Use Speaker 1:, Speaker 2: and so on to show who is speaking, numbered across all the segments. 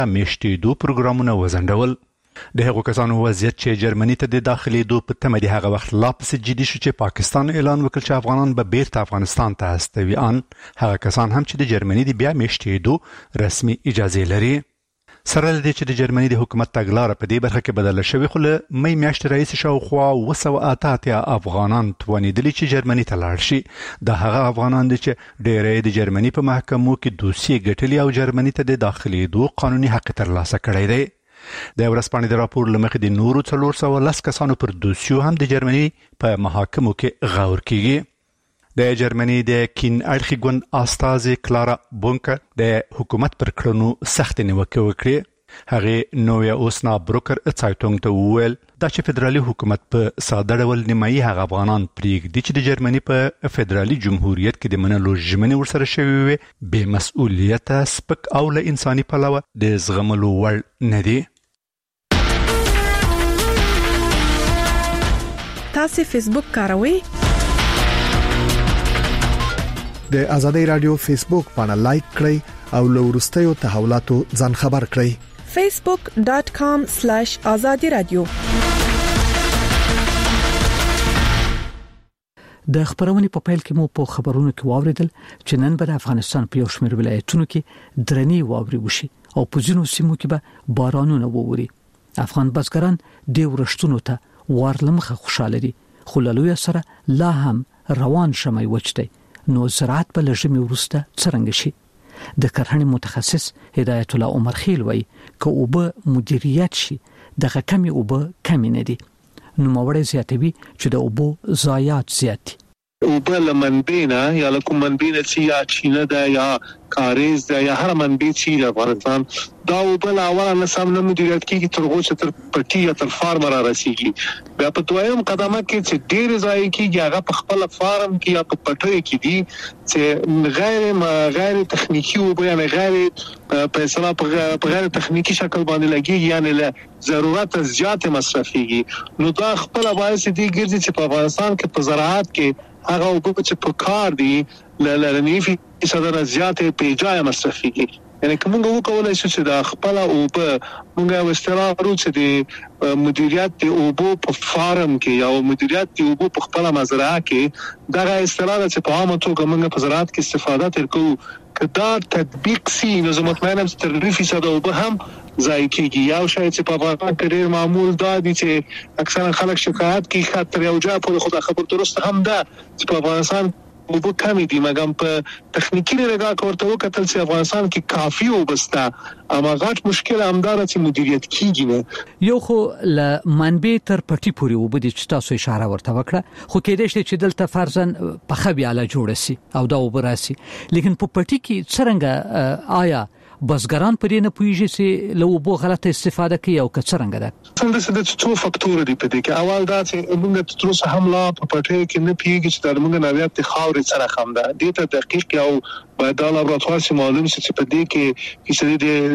Speaker 1: میشتېدو پروګرامونه وځنډول. د هغو کسانو وضعیت چې جرمني ته د داخلېدو په تمه د هغه وخت لا پسې جدي شو چې پاکستان اعلان وکړ چې افغانان به بیرته افغانستان ته استوي. هغه کسان هم چې د جرمني د بیا میشتېدو رسمي اجازه لري. سره له دې چې د جرمني د حکومت تګلاره په دې برخه کې بدله شوې، خو له مې میاشتې راهیسې شاوخوا 288 افغانان توانېدلي چې جرمني ته لاړ شي. دا هغه افغانان دي چې ډېری د جرمني په محکمو کې دوسیې ګټلي او جرمني ته د داخلېدو قانوني حق ترلاسه کړی دی. د ورځپاڼې د راپور له مخې د نورو 410 کسانو پر دوسیو هم د جرمني په محاکمو کې غور کیږي. د جرمني د کین اړخي ګوند استازي کلارا بونکر د حکومت پر کړنو سخت نیوکه وکړه. هغه نویا اوسنا بروکر څایټونګ ته وویل دا چې فدرالي حکومت په ساده ډول نیمایي هغه افغانان پرېږدي چې د جرمني په فدرالي جمهوریت کې د منلو ژمنې ورسره شوې وي، بې مسؤلیته، سپک او له انساني پلوه د زغملو وړ نه دي.
Speaker 2: تاسو فیسبوک کاروئ؟
Speaker 3: د آزادۍ رادیو فیسبوک باندې لایک کړئ او له وروستیو تحولاتو ځان خبر کړئ.
Speaker 2: facebook.com/azadi radio.
Speaker 4: د خبرونې په پیل کې مو په خبرونو کې واوریدل چې نن به افغانستان په یو شمېر ولایتونو کې درنې واوري وشي او په ځینو سیمو کې به بارانونه ووري. افغان بزګران د ورښتونو ته ورلمخه خوشاله دي، خو له لوی سره لا هم روان شمه وچتي. نو زراعت په لږه وروسته څنګه شي؟ د کرهڼې متخصص هدایت الله عمر خیل وایي که اوبه مدیریت شي دغه کمی اوبه کمی نه دي، نو موړې زیاتوي چې د اوبو ضایعات زیات دي.
Speaker 5: اوبه لمنبینا یا لکم منبینا چی یا چینه ده یا کاریز ده یا هر منبی چی ده افغانستان دا اوبه لاولا نسام نمدیریت کی ترغو چې تر پټی یا تر فارم را رسیږي. بیا په دویم قدمه کې چې ډیر ځای کې هغه په خپل فارم کې یا په پټی کې دي چې غیر تخنیکی اوبه یعنی په اصطلاح په غیر تخنیکی شکل باندې لګي یعنی له ضرورت زیات مصرفيږي. نو دا خپل باعث دي ګرځي چې په افغانستان کې په زراعت کې هغه اوبه چې په کار دي لنیفي صدر زیات په ځای مصرفيږي. یعنی کومه وکولای شو چې د خپل اوبه موږ واسترارو چې د مدیریت د اوبو په فارم کې یا مدیریت د اوبو په خپل مزرعه کې دغه استراره چې په عامه توګه موږ په زراعت کې استفاده ترکو کدا تطبیق سي نو زموږ معنی چې 30% اوبه هم ځای کېږي. یو شی چې په افغانستان کې ډېر معمول دا دي چې اکثره خلک شکایت کوي خاطر یو ځای په خدا خبر درست هم ده چې په افغانستان اوبه کمی دي، مګم په تخنیکی لګا کوته وکتل چې افغانستان کې کافي وبستا اما غټ مشکل همدار چې مدیریت کیږي نه.
Speaker 4: یو خو ل منبع تر پټي پوري وبدي چې تاسو اشاره ورته وکړه، خو کېدې شي چې دلته فرضاً په خبياله جوړ شي او دا وبراسي، لیکن په پټي کې څنګه آیا بزګران پرې نه پويږي چې له وبو غلطه استفاده کوي او څنګه ده؟
Speaker 5: څنګه چې څو فاکتور دي په دې کې. اول دا چې موږ تر اوسه هم لا په پټي کې نه پیږي چې د موږ نویات خاورې سره خم ده دې ته دقیق او باید د لابراتوار سي معلوم شي چې په دې کې چې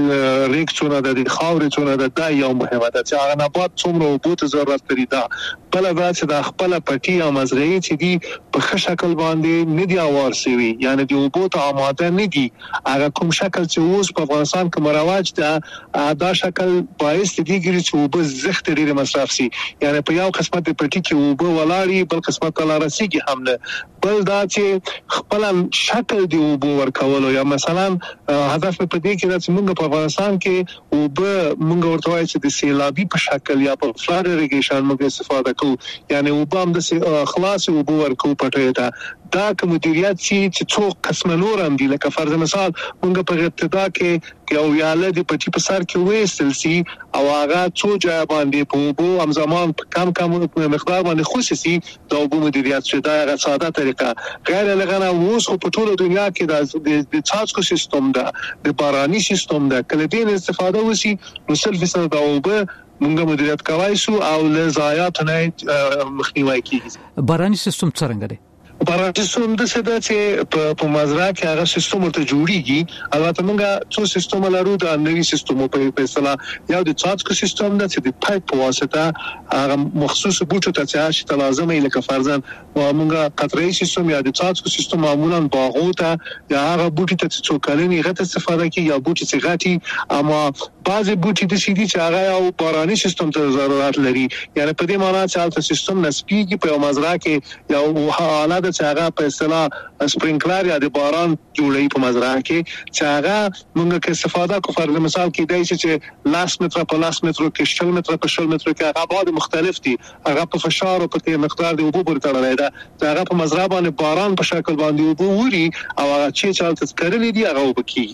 Speaker 5: د ریکچونه د خاورې چونه د دا یو مهمه ده چې هغه نبات څومره وبو ته ضرورت لري. دا بل دا چې د خپل پټي او مزرعي چې دي په ښه شکل باندې نه دی اوار سوي یعنی د وبو ته آماده نه دي. هغه کوم شکل چې اوس په افغانستان کې مروج ده دا شکل باعث دي چې وبو زخت ډیر مصرف سي، یعنی په یو قسمت په پټي کې وبو ولاړی بل قسمت لا رسیږي هم نه. بل دا چې خپل شکل دی وبو ورکولو یا مثلا هدف په دې کې چې موږ په افغانستان کې وبو موږ ورته وایو چې د سیلابي په شکل یا په فلاد اریګیشن موږ استفاده کوو، یعنی وبو هم د خلاص وبو ورکو پټي ته دا کوم مدیریت چې څو قسم نور هم دي. لکه فرض مثال موږ په ابتدا کې یو یاله د پټي په سر کې وېستل سي او هغه څو ځای باندې په وبو هم زمان کم مقدار باندې خصوصي د وبو مدیریت شوی دا غا ساده طریقه غیر لغنه اوس په ټوله دنیا کې د څاڅکو سیستم ده د باراني سیستم ده کله دین استفاده وسی نو سلف سره د وبو موږ مدیریت کوي سو او له ضایعات نه مخنیوي کیږي.
Speaker 4: باراني سیستم څنګه دی؟
Speaker 5: باراني سیستم د څه د چې په مزرعه کې هغه سیستم ورته جوړیږي. البته موږ څو سیستم لرو د نوي سیستم په اصطلاح یو د څاڅکو سیستم د چې د پایپ په واسطه هغه مخصوص بوټو ته چې لازمه لکه فرضاً موږ قطري سیستم یا د څاڅکو سیستم معمولا باغو ته یا هغه بوټي ته څو کلنی غته استفاده کوي یا بوټي چې غټي اما بعضي بوټي د سيدي چې هغه او باراني سیستم ته ضرورت لري یعنی په دې معنی چې هغه سیستم نسبیږي په مزرعه کې یو حالت چې هغه په اصطلاح سپرینکلر یا د باران جوړي په مزرعه کې چې هغه موږ کې استفاده کوو فرض مثال کې دای چې لاس متر په لاس متر کې 100 متر په 100 متر کې هغه بعد مختلف دي هغه په فشار او په مقدار د اوبو پورې تړلې ده هغه په مزرعه باندې باران په شکل باندې اوبو ووري او هغه چې چالت کړلې دي هغه وبکی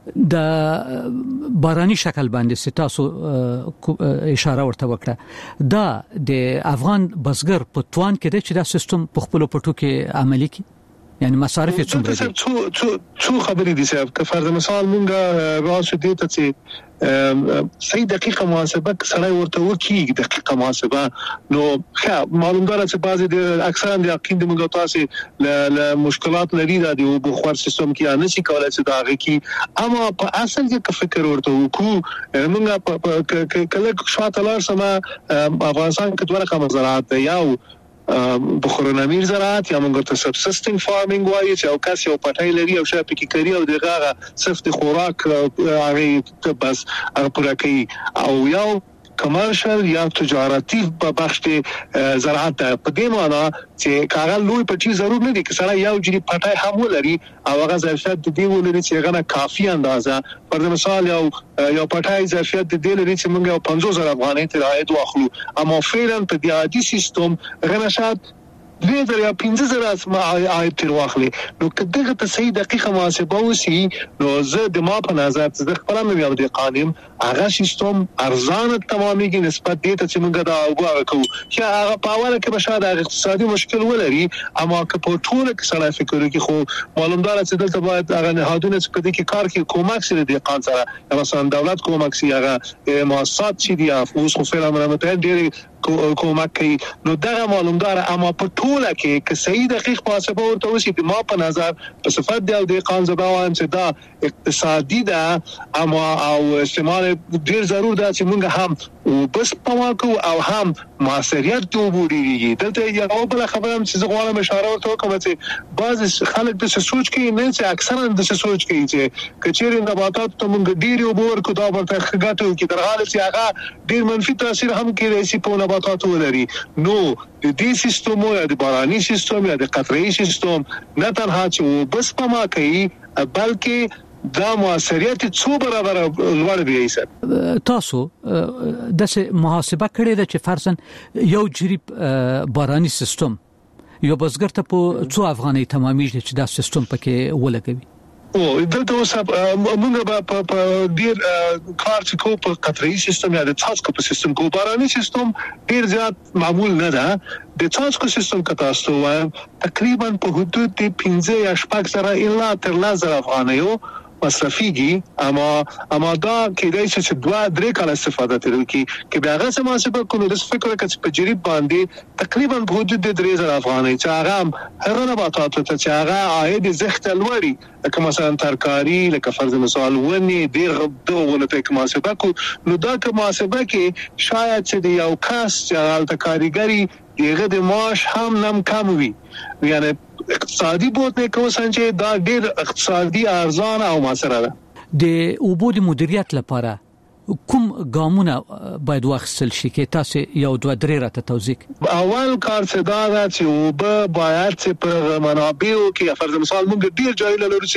Speaker 4: د باراني شکل باندې ستاسو اشاره ورته وکړه دا د افغان بزګر په توان کې چې دا سیستم په خپل پټو کې عملي کی یعنی مصارف یې څومره دي
Speaker 5: څو خبرې دي صاحب که فرض مثال مونږه راځو دې ته چې صحیح دقیقه محاسبه سره ورته وکي دقیقه محاسبه نو معلوم ده چې بعضی د اکثرا د یقین د مونږ تاسو له مشکلات لري د بخار سیستم کې نه شي کولای چې دا غي اما په اصل کې فکر ورته وکړو مونږه کله شاته لار سما افغانستان کې دوه رقم زراعت یو بخورنامیر زراعت یا موږ ته سبسیستنګ فارمینګ وایي چې او کس یو پټای لري او شاپ کې کوي او دغه صرف د خوراک هغه بس هغه پوره کوي او یو کمرشل یا تجارتي په بخش کې زراعت په دې معنی چې کاغذ لوی پټي ضرور نه دي چې سره یو جری پټای هم ولري او هغه ظرفیت د دې ولري چې هغه کافي اندازه پر مثال یو پټای ظرفیت د دې لري چې موږ یو 50000 افغانۍ ته عاید واخلو اما فعلا په دې عادي سیستم غنشات 2000 یا 15000 عاید تر واخلي نو کله ته صحیح دقیقه محاسبه وسی نو زه د ما په نظر چې خپل مې یو د قانون هغه سیستم ارزانه تمامېږي نسبت دې ته چې موږ دا وګورو چې هغه په اوله کې به شاید اقتصادي مشکل ولري اما که په ټول کې سره فکر وکړي خو معلوم ده چې دلته باید هغه نهادونه چې په دې کې کار کوي کومک سره د قانون سره مثلا دولت کومک سي هغه مؤسسات چې دي اوس خو فعلا متحد ډېر کومک کوي نو دا معلوم ده اما په ټوله کې صحیح دقیق محاسبه ورته وشي د ما په نظر په صفات دی او د قانون زباوان چې دا اقتصادي ده اما او استعمال ډیر ضرور ده چې موږ هم بس پواکو او هم معاصریت ته وګورئ دلته یو بل خبره هم چې غواړم اشاره ورته وکړم چې بعض خلک د سوچ کوي نه چې اکثرا د سوچ کوي چې کچېر نباتات ته موږ ډیر وبور کو دا ورته خګاتو کې درغاله چې هغه ډیر منفي تاثیر هم کوي چې په نباتات ولري نو د دې سیستم یا د باراني سیستم یا د قطره‌ای سیستم نه تنها چې بس پما کوي بلکې دا موثریت څو برابر لوړ دی ایسه
Speaker 4: تاسو د محاسبه کړی د چې فرضاً یو جریب باراني سیستم یو بزګر ته په څو افغانۍ تمامېږي چې دا سیستم پکې ولګوي
Speaker 5: او دلته اوس موږ په ډیر کار چې کو په قطره‌ای سیستم یا د څاڅکو په سیستم کو باراني سیستم ډیر زیات معمول نه ده د څاڅکو سیستم کې تاسو وایم تقریبا په حدود د 15 یا 16 سره الا تر 1000 افغانۍ مصرفيږي اما دا کېدای شي چې 2-3 کال استفاده ترې کی کې بیا هغه سماسبه کوو د فکر کې په جریب باندې تقریبا په حدود د 3000 افغانۍ چې هغه هر نباتات ته چې هغه عاید زخت لوري لکه مثلا ترکاری لکه فرض مثال ونی ډیر غوونه ته محاسبه کو نو دا که محاسبه کې شاید چې یو کس چې هغه کاریګری دغه د معاش هم نم کم وي یعنی اقتصادي بوت نه کوسان چې دا ډیر اقتصادي ارزانه او موثره ده
Speaker 4: د اوبو د مدیریت لپاره کوم ګامونه باید واخیستل شي کې تاسو یو 2-3 راته توضیح
Speaker 5: اول کار څه دا چې اوبه باید چې په منابعو کې فرض مثال موږ ډیر ځای لرو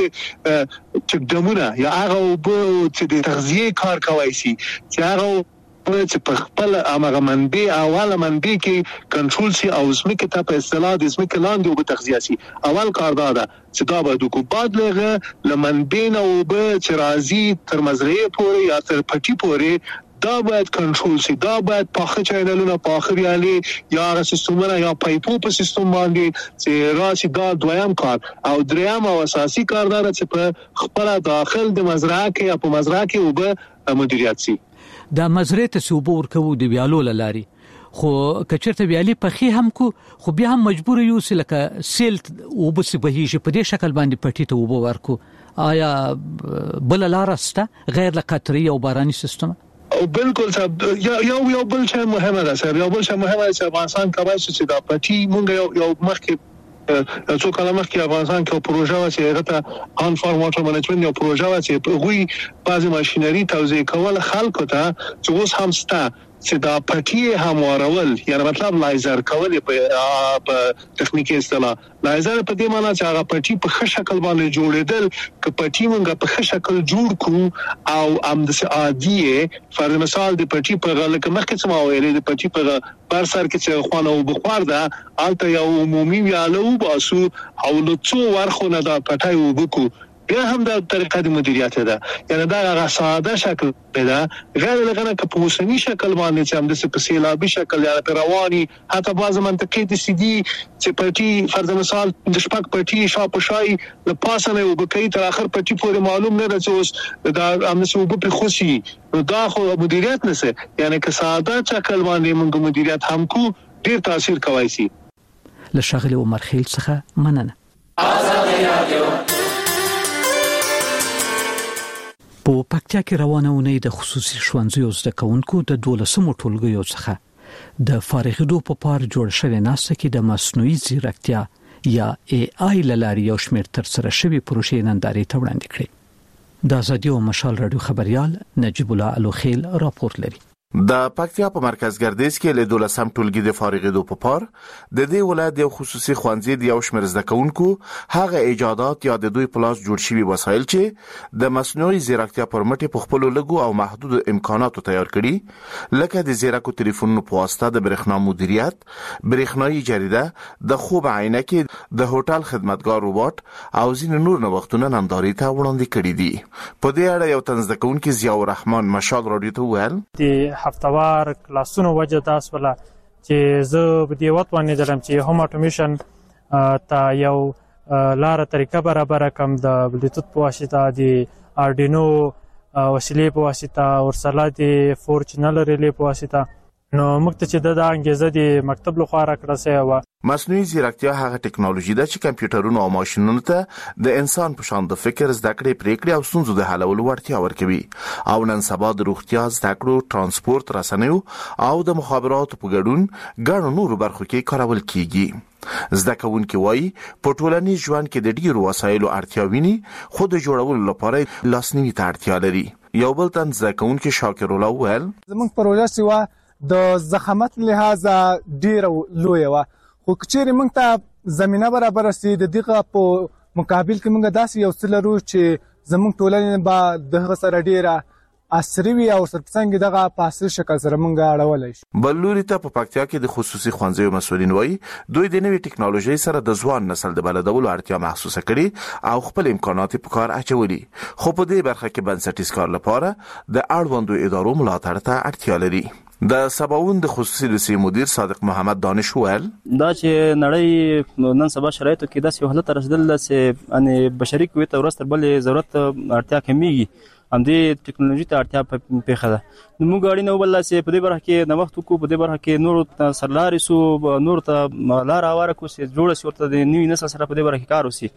Speaker 5: چې دمونه یا هغه اوبه چې د تغذیه کار کوي شي چې هغه چې په خپل امغه منبع اوله منبع کې کنټرول سي او زمکه ته په اصطلاح د زمکه لاندې او تغذیه سي اول کار دا ده چې دا به د کوباد لغه لمنبع او به چې راځي تر مزرعه پورې یا تر پټي پورې دا باید کنټرول سي دا باید پاخه چینلونه پاخه ریالي یا سیستمونه یا پایپو په سیستم باندې چې راشي دا دویم کار او دریم او اساسي کار دا چې په خپل داخل د مزرعه کې یا په مزرعه کې وب مدیریت سي
Speaker 4: د مزرعه ته سوبو ورکو د ویالو لاري خو کچرته ویالي پخې هم کو خو بیا هم مجبور یو لکه سیل او بس بهیږي په دې شکل باندې پټی ته وبو ورکو آیا بل لار استه غیر لقطري او باراني سیستم
Speaker 5: او بالکل صاحب یو بل څه مهمه ده صاحب یو بل څه مهمه ده چې افغانستان کبای چې دا پټي مونږ یو مخکې څو کلمه کې افغانستان کې پروژه و چې هغه ته ان فارم واټر منیجمنت یو پروژه و چې غوي بعضی ماشينري توزیع کول خلکو ته چې اوس هم ستا چې دا پټي هموارول یعنی مطلب لایزر کول په تخنیکی اصطلاح لایزر په دې معنی چې هغه پټي په ښه شکل باندې جوړېدل ک پټي مونږه په ښه شکل جوړ کو او ام د عادي فرض مثال د پټي په لکه مخکې څه ما ویلې د پټي په بار سر کې چې خوانه او بخار ده الته یو عمومي ویالو باسو او له څو ورخونه دا پټي وبکو بیا هم دا طریقه د مدیریت ده یعنی دا هغه ساده شکل ده غیر لغنه که په اوسنی شکل باندې چې هم د سپسیلابي شکل یا په رواني حتی بعض منطقې د سي دي چې پټي فرض مثال د شپږ پټي شاپ شای له پاسه نه وبکې تر اخر پټي پورې معلوم نه ده چې اوس دا هم څه وب په خوشي دا خو مدیریت نه سي یعنی که ساده شکل باندې موږ مدیریت هم کو ډیر تاثیر کوي سي
Speaker 4: له شغله عمر خیل څخه مننه آزاد رادیو په پکتیا کې روانه ونې د خصوصي ښوونځیو زده کوونکو د 12مو ټولګیو څخه د فارغېدو په پار جوړ شوی ناسته کې د مصنوعي ځیرکتیا یا AI لارې یو شمېر تر سره شوی پروژې نندارې ته وړاندې کړې د ازادي او مشال رادیو خبريال نجیب الله الوخیل راپور لري
Speaker 6: د پکتیا په مرکز ګردیز کې له 12 ټولګي د فارغېدو په پار د دې ولایت یو خصوصي ښوونځي د یو شمېر زده کوونکو هغه ایجادات یا د دوی پلاس جوړ شوی وسایل چې د مصنوعي ځیرکتیا پر مټ په خپل لګو او محدود امکاناتو تیار کړي لکه د زیرکو ټلیفونونو په واسطه د برېښنا مدیریت، برېښنايي جریده، د خوب عینکې، د هوټل خدمتګار روباټ او ځینې نور نوښتونه نندارې ته وړاندې کړي دي. په دې اړه یو تن زده کوونکی ضیاء الرحمن مشال رادیو ته ویل
Speaker 7: هفتوار کلاسونو وجه تاسو ولا چې زه په دې وخت باندې درم چې هوم اټومیشن ته یو لار طریقه برابر کم د بلوتوث په واسطه د اردینو وسیلې په واسطه او سره د 4 چینل ریلې په واسطه نو موږ ته چې د انګیزه د مکتب لخوا راکړه سه و
Speaker 6: مصنوعي ځیرکتیا هغه ټکنالوژي ده چې کمپیوټرونو او ماشينونو ته د انسان په شان د فکر زده کړې پریکړې او ستونزو د حلولو وړتیا ورکوي او نن سبا د روغتیا زده کړو ترانسپورت رسنیو او د مخابراتو په ګډون ګڼو نورو برخو کې کارول کیږي. زده کوونکي وایي په ټولنیز ژوند کې د ډیرو وسایلو اړتیا ویني خو د جوړولو لپاره لاسنیوي ته اړتیا لري. یو بل تن زده کوونکي شاکر الله ویل
Speaker 8: زموږ پروژه سیوا د زخمت لحاظ ډیر لوی و خو کچېرې موږ ته زمينه برابر سي د دغه په مقابل کې موږ داسې یو څه لرو چې زموږ ټولنه به دغه سره ډیره عصري وي او سرڅنګ دغه په عصري شکل سره موږ اړولای شو.
Speaker 6: بلوري ته په پکتیا کې د خصوصي ښوونځیو مسؤلین وایي دوی د نوې ټکنالوژي سره د ځوان نسل د بلدولو اړتیا محسوسه کړي او خپل امکانات په کار اچولي خو په دې برخه کې بنسټیز کار لپاره د اړوندو ادارو ملاتړ ته اړتیا لري. د سباوون د خصوصي لسې مدیر صادق محمد دانش ویل
Speaker 9: دا چې نړۍ نن سبا شرایطو کې داسې حالت رسیدل چې ان بشري قوت ورستر بل ضرورت اړتیا کمیږي هم دې ټکنالوژي ته اړتیا پیښه ده. نو موږ اړین او بل چې په دې برخه کې نو وخت کو په دې برخه کې نور سرلاري سو نور ته لار اوره کو چې جوړ شي ورته د نوې نسل سره په دې برخه کې کار وسی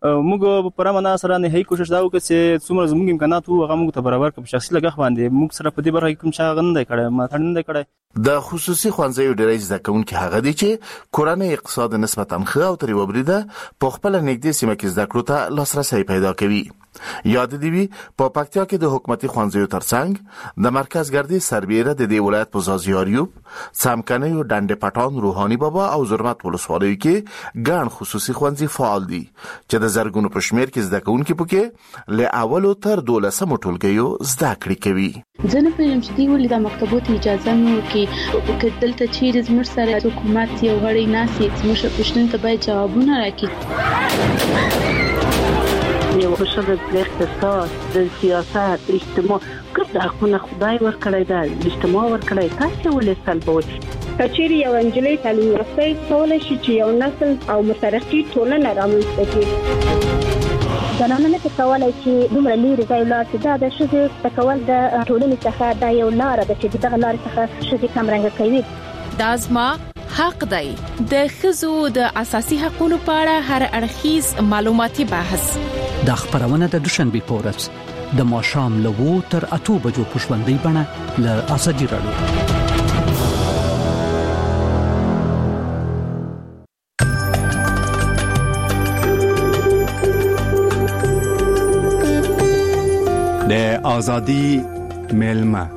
Speaker 9: موږ پرمانه سره نه هي کوشش دا وکړو چې څومره زموږ امکانات وو هغه موږ ته برابر کوم شخصي لګښ باندې موږ سره په دې برخه کې کوم څه غنډه کړه ما څنګه کړه.
Speaker 6: د خصوصي ښوونځیو ډېری زده کوونکي هغه دي چې کورنۍ اقتصاد نسبتاً ښه او تر یو بریده په خپل نږدې سیمه کې زده کړو ته لاسرسي پیدا کوي. یاد دی وی په پکتیا کې د حکومتي ښوونځیو ترڅنګ د مرکز ګردی سربیره د دې ولایت په زازیاریوب څمکنیو ډنډ پټان روحاني بابا او زرمت ولسوالیو کې ګڼ خصوصي ښوونځي فعال دي چې د زرګونو په شمېر کې زده کوونکي پکې له اولو تر 12مو ټولګیو زده کړې کوي.
Speaker 10: ځنه په یمشتي ولې د مکتبونو اجازه نو کې دلته چیرې زموږ سره حکومت یو غړي ناسي زموږ پښتون ته باید جوابونه راکړي. یو خوشاله د اقتصاد د سیاست اجتماع کړه خو خدای ورکړی دا اجتماع ورکړی تاسو ولې سلبوي
Speaker 11: کچېری یو انجلۍ تعلیم یافته کولای شي چې یو نسل او مترقي ټولنه رامنځته کړي.
Speaker 12: زنانه ته کولای چې دومره لري ځای لاته دا د شذ تکول د ټولنې څخه دا یو لار ده چې دغه لار څخه شذ کم رنګ کوي.
Speaker 2: دا زما حق دی. د خزو د اساسي حقوقو په اړه هر اړخیز معلوماتي بحث
Speaker 4: د خبرونه د دوشنبه پورز د ماشام لوو تر 8 بجو پښوندې بڼه ل اسدي راډیو.
Speaker 1: ازادي میلمه.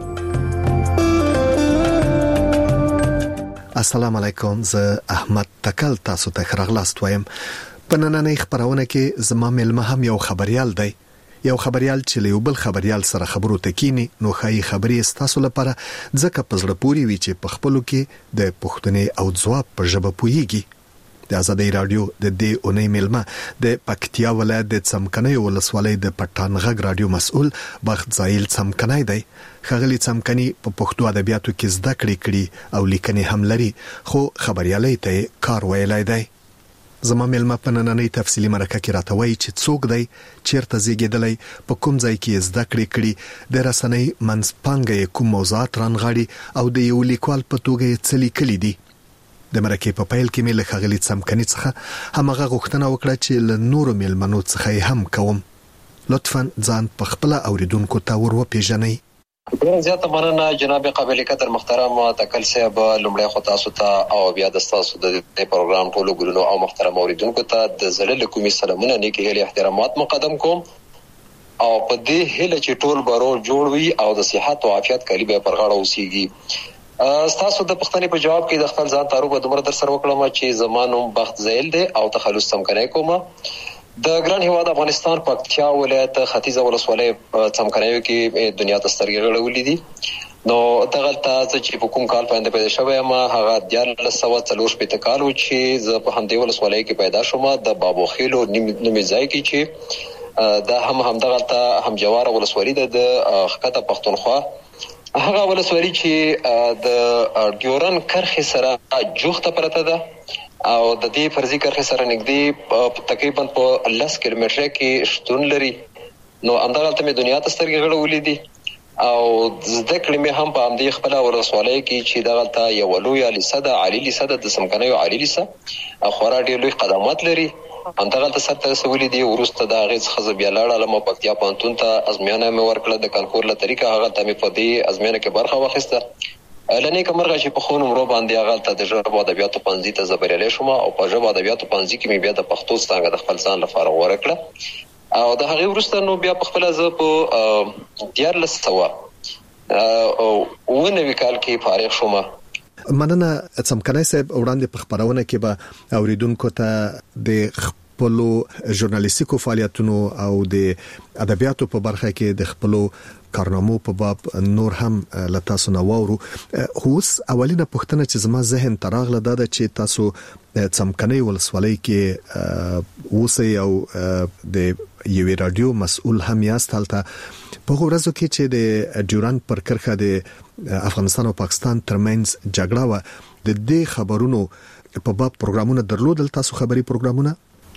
Speaker 3: السلام علیکم، زه احمد تکل تاسو ته خراغلاست وایم. په نننۍ خبرونه کې زما میلمه هم یو خبريال دی، یو خبريال چې له بل خبريال سره خبرو تکینی نو خای خبرې تاسو لپاره ځکه پزړه پوری وی چې په خپلو کې د پښتنې او ځواب په ژبه پویږي. د ازادي رادیو د دې اونۍ میلمه د پکتیا ولایت د څمکنۍ ولسوالۍ د پټان غږ رادیو مسؤل بخت زایل څمکنۍ دی. خغلی څمکنۍ په پښتو ادبیاتو کې زده کړې او لیکنې هم لري، خو خبريالۍ ته کار ویلای دی. زما میلمه په نننۍ تفصیلی مرکه کې راته وایي چې څوک دی، چیرته زیږیدلی، په کوم ځای کې زده کړې د رسنۍ منځپانګه کوم موضوعات رانغاړي او د یو لیکوال په توګه څه لیکلي دي. د مرکه په پیل کې مې له خغلی څمکنۍ څخه همغه غوښتنه وکړه چې له نورو میلمنو څخه هم کوم. لطفاً ځان په خپل اوریدونکو ته وروپېژنئ.
Speaker 13: ډېر زیاته مننه جناب قابل قدر محترم تکل صاحب. لومړی خو تاسو ته او بیا د تاسو د پروګرام ټولو ګلونو او محترم اوریدونکو ته د زړه له کومې سلامونه نیکی هیلې احترامات مقدم کوم او په دې هیله چې ټول بارو جوړ وي او د صحت او عافیت کلی به پر غاړه اوسېږي. تاسو د پښتنې په جواب کې د خپل ځان تعارف دومره در سره وکړم چې زمانو بخت زیل دی او تخلص څمکنۍ کومه د ګران هیواد افغانستان پکتیا ولایت ختیځه ولسوالۍ څمکنیو کې دنیا ته سترګې غړولې دي. نو دغه ته چې په کوم کال باندې پیدا شوی ما هغه 1940 کال و چې زه په همدې ولسوالۍ کې پیدا شوم د بابو خیلو نومي ځای کې چې دا هم دغه ته هم جوار ولسوالۍ د خکته پښتونخوا هغه ولسوالۍ چې د ډیورن کرخې سره جوخته پرته ده او د دې فرضي کرخې سره نږدې تقریبا په 10 کیلومتره کې شتون لري. نو همدغه ته مې دنیا ته سترګې غړولې دي او زده کړې مې هم په همدې خپل ولسوالۍ کې چې دغه ته یو لوی لیسه ده، عالی لیسه ده، د څمکنیو عالی لیسه خورا ډېر لوی قدمات لري. همدغه ته سره رسولې دي. وروسته د هغې څخه زه بیا لاړم پکتیا پوهنتون ته، ازموینه مې ورکړه د کانکور له طریقه. هغه ته مې په دې ازموینه کې برخه واخیسته. لنې کومرغه چې په خو نمرو باندې هغه ته د ژبه ادبیاتو پنځه ته زبرلې شوم او په ژبه ادبیاتو پنځه کې مې بیا د پښتو څنګه د خپل ځان لپاره ورکړه او د هغې وروسته نو بیا په خپل ځ په 1990 کال کې فارغ شوم.
Speaker 3: مننه څمکنۍ صاحب. وړاندې په خبرونه کې به اوریدونکو ته د خپلو ژورنالیستیکو فعالیتونو او د ادبیاتو په برخه کې د خپلو کارنامو په باب نور هم لته سنوورو. اوس اولینه پوښتنه چې زما ذهن ته راغله دا ده چې تاسو څمکنۍ ولسوالۍ کې اوسئ او د یوې رادیو مسؤل هم یاست. هلته په ورځو کې چې د ډیورن پر کرښه د افغانستان او پاکستان ترمنځ جګړه و، د دې خبرونو په باب پروګرامونه درلودل، تاسو خبري پروګرامونه؟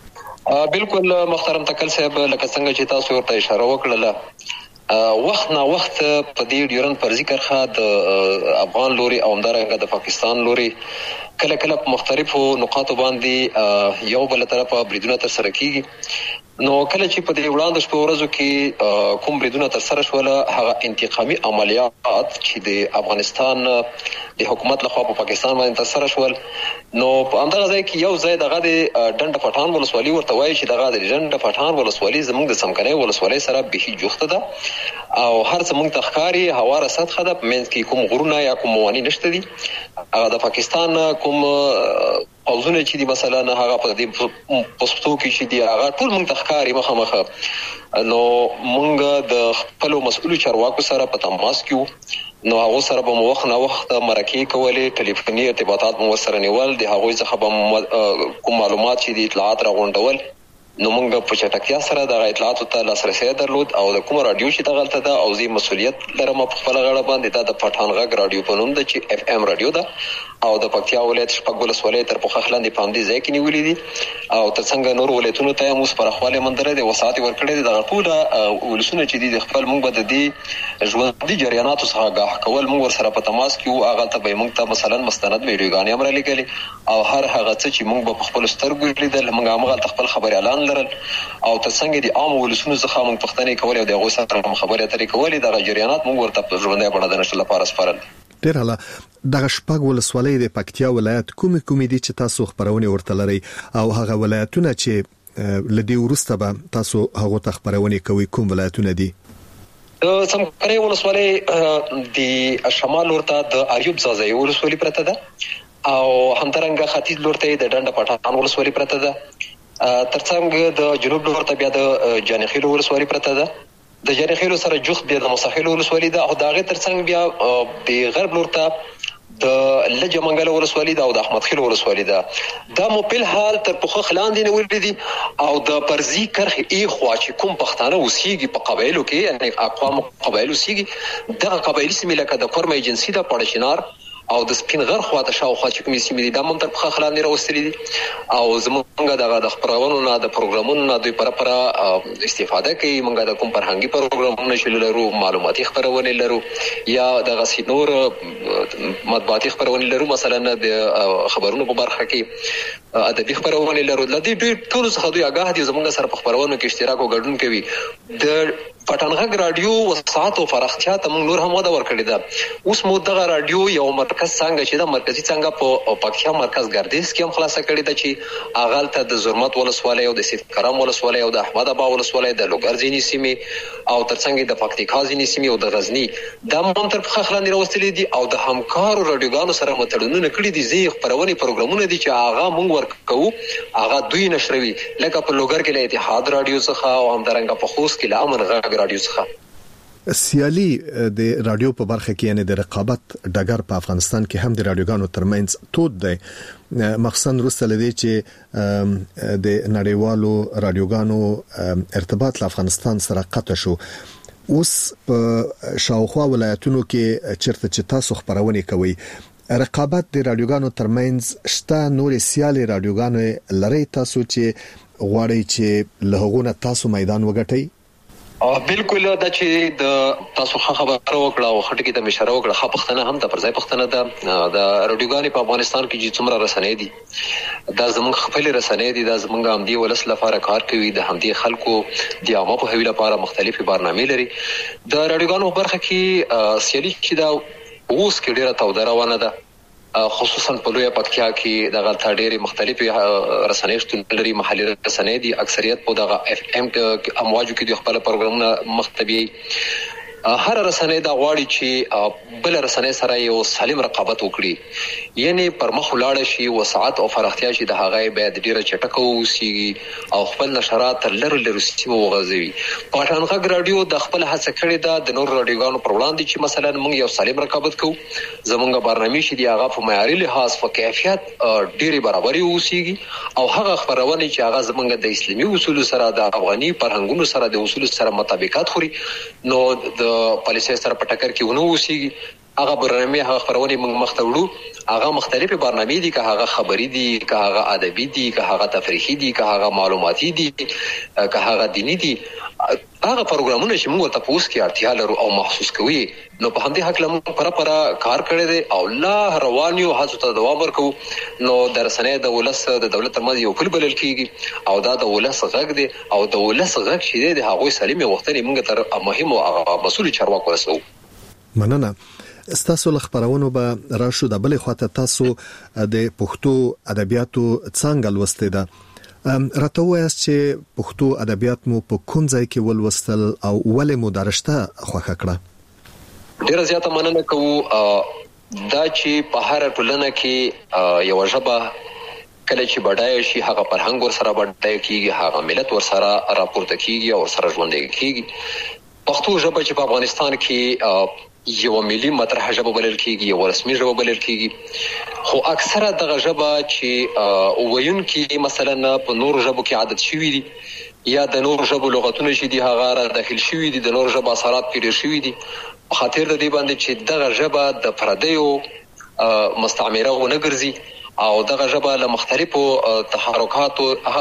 Speaker 13: بالکل محترم تکل صاحب، لکه څنګه چې تاسو ورته اشاره وکړه وخت نه وخت په دې ډیورن فرضي کرښه د افغان لوري او همدارنګه د پاکستان لوري کله کله په مختلفو نقاطو باندې یو بل طرفه بریدونه تر سره کیږي. نو کله چې په دې وړاندې شپه ورځو کې کوم بریدونه تر سره شول، هغه انتقامي عملیات چې د افغانستان د حکومت لخوا په پاکستان باندې تر سره شول، نو په همدغه ځای کې یو ځای دغه د ډنډ پټان ولسوالۍ ورته وایي چې دغه د ډنډ پټان ولسوالۍ زموږ د څمکنۍ ولسوالۍ سره بهي جوخته ده او هر څه موږ ته ښکاري هواره سطحه ده، په منځ کې کوم غرونه یا کوم مواني نشته دي. هغه د پاکستان کوم اوزونه چې دي مثلا هغه په دې پوسټو کې چې دي هغه ټول موږ ته ښکاري مخامخ. نو موږ د خپل مسؤلو چارواکو سره په تماس کې نو هغه سره به مو وخت نه وخت مرکې کولې، ټلیفوني ارتباطات مو سره نیول، د هغوی څخه به کوم معلومات چې دي اطلاعات راغونډول. نو موږ په چټکتیا سره د اطلاعاتو ته لاسرسي درلود او د کوم رادیو چې دغلته ده او زی مسؤلیت لرم په خپل غاړه باندې دا د پټان غږ رادیو په نوم ده چې اف ام رادیو ده او د پکتیا ولایت شپږ ولسوالۍ تر پوخ خلاندې په همدې ځای کې نیولې دي او ترڅنګ نور ولایتونو ته هم اوس پرخواله مندره د وساتې ورکړې د ټول ولسونه چې دي خپل موږ به د دې ژوندۍ جریاناتو څخه آگاه کول موږ ور سره په تماس کې او هغه ته به موږ ته مثلا مستند ویډیوګانې امر لګلې او هر هغه څه چې موږ په خپل سترګو لیدل موږ هغه خپل خبر اعلان لرل او ترڅنګ دي عام ولسونو څخه موږ پښتنې کولې او دغه سره خبرې اترې کولې د جریانات موږ ورته په ژوندۍ بڼه د نشل لپاره سپارل.
Speaker 3: ډیر اعلی. دغه شپږ ولسوالۍ د پکتیا ولایت کومې دي چې تاسو خبرونه ورته لري او هغه ولایتونه چې لدی ورسته به تاسو هغه ته خبرونه کوي کوم ولایتونه دي؟
Speaker 13: د څمکني ولسوالۍ د شمال ورته د اریوب زازای ولسوالۍ پرته ده او همدارنګه ختیځ لورته د ډنډ پټان ولسوالۍ پرته ده. ترڅنګ د جنوب لورته بیا د جانخیل ولسوالۍ پرته ده. د جانخیل سره جوخت بیا د مصاخیل ولسوالۍ ده او دغه ترڅنګ بیا د غرب لورته د لجه منګل ولسوالۍ ده او د احمد خیل ولسوالۍ ده. دا مو په حال تر پخه خلاندې نه ولري او د پرزي کرخ ای خوا چې کوم پښتانه اوسېږي په قبایلو کې یعنی اقوام قبایلو اوسېږي دغه قبایلی سیمې لکه د کورم ایجنسی د پړشنار او د سپینغر خواته شاوخوا چې کومې سیمې دي دا هم تر پخه خلاندې راوستلي دي او زمونږ دغه د خبرونو نه د پروګرامونو نه دوی پرپره استفاده کوي. موږ د کوم فرهنګي پروګرامونو چې لرو معلوماتي خبرونه لرو یا دغه سینور مطبوعاتي خبرونه لرو مثلا د خبرونو په برخه کې ادبي خبرونه لرو. لدی دوی ټول څه دوی آگاه دي زمونږ سره په خبرونو کې اشتراک او ګډون کوي. د پټنغږ رادیو وسعت او فراختیا ته موږ نور هم وده ورکړې ده. اوس مو دغه رادیو یو مرکز څنګه چې د مرکزی څنګه په پکتیا مرکز ګردیز کې هم خلاصه کړې ده چې اغالته د زرمت ولسوالۍ او د سید کرم ولسوالۍ او د احمد ابا ولسوالۍ د لوګر ځینې سیمې او ترڅنګ د پکتیکا ځینې سیمې او د غزنی دا هم تر پخه خلاندې راوستلې دي او د همکارو رادیوګانو سره متړونونه کړي دي. زی خبرونه پروګرامونه دي چې هغه موږ ورکوو هغه دوی نشروي لکه په لوګر کې له اتحاد رادیو څخه او همدارنګه په خوست کې له امن غږ رادیو څخه.
Speaker 3: سیالي د رادیو په برخه کې یعنی د رقابت ډګر په افغانستان کې هم د رادیوګانو ترمنځ تود دی مخصوصا وروسته لدی چې د نړیوالو رادیوګانو ارتباط له افغانستان سره قطع شو. اوس په شاوخوا ولایتونو کې چیرته چې تاسو خبرونه کوي رقابت د رادیوګانو ترمنځ شته نور سیالي رادیوګانو لري تاسو چې غواړئ چې له هغونه تاسو میدان وګټئ؟
Speaker 13: بالکل دا چې د تاسو خبره وکړه او خټکی ته اشاره وکړه خو پښتنه هم د پرځای پښتنه د رادیوګانې په افغانستان کې چې څومره رسنۍ دي دا زموږ خپل رسنۍ دي دا زموږ هم دی ولس لپاره کار کوي د هم دي خلکو د عامه په هویت لپاره مختلفي برنامې لري. د رادیوګانو برخه کې سیالي چې دا اوس کې ډیره توده روانه ده خصوصا په لویه پکتیا کې دغه ډېری مختلفي رسنۍ شتون لري. محلي رسنۍ دي اکثریت په دغه اف ام امواجو کې د خپل پروګرامونه مختبي هر رسنۍ دا غواړي چې بل رسنۍ سره یو سالم رقابت وکړي یعنی پر مخ ولاړ شي وسعت او فراختیا شي د هغه باید ډیره چټکه وسی او خپل نشرات لرو سیمه وغځوي. پټنغږ رادیو د خپل هڅه کړې ده د نور رادیوګانو پر وړاندې چې مثلا موږ یو سالم رقابت کوو زمونږ برنامه شي دی هغه په معیاري لحاظ په کیفیت ډیره برابري وسیږي او هغه خبرونه چې هغه زمونږ د اسلامي اصول سره د افغاني فرهنګونو سره د اصول سره مطابقت خوري نو د پالیسي سره په ټکر کې ونه وسیږي. هغه برنامه هغه خبرونه موږ مخته وړو هغه مختلفه برنامې دي که هغه خبري دي که هغه ادبي دي که هغه تفریحي دي که هغه معلوماتي دي که هغه دینی دي هغه پروګرامونه چې موږ ته پوس کې اړتیا لرو او محسوس کوي نو په همدې حق لمو پرپره کار کړی دی او الله روانیو هڅو ته دوام ورکو. نو د رسنۍ د ولس د دولت ترمنځ یو پل بلل کیږي او دا د ولس غږ دی او د ولس غږ چې دی هغه سالم وختنی موږ تر مهم او مسؤل چارواکو رسو.
Speaker 3: مننه. ستاسو خبرونه به راشو د بلې خواته تاسو د پښتو ادبیاتو څنګه لوستئ ده راته وایاست چې پښتو ادبیات مو په کوم ځای کې ولوستل او ولې مو درشته خوښه کړه؟
Speaker 13: ډیره زیاته مننه کوو. دا چې په هر ټولنه کې یو ژبه کله چې بډای شي هغه فرهنګ ور سره بډای کیږي هغه ملت ور سره راپورته کیږي او سره ژوندۍ کیږي. پښتو ژبه چې په افغانستان کې یو ملي مطرح ژبه بلل کیږي یو رسمي ژبه بلل کیږي خو اکثره دغه ژبه چې وایونکي مثلا په نور ژبو کې عادت شوی دي یا د نور ژبو لغتونه چې دي هغه را داخل شوی دي د نور ژبه اثرات پیډ شوی دي خاطر د دې باندې چې دغه ژبه د پردیو مستعمره ونه ګرځي او دغه ژبه له مختلفو تحرکات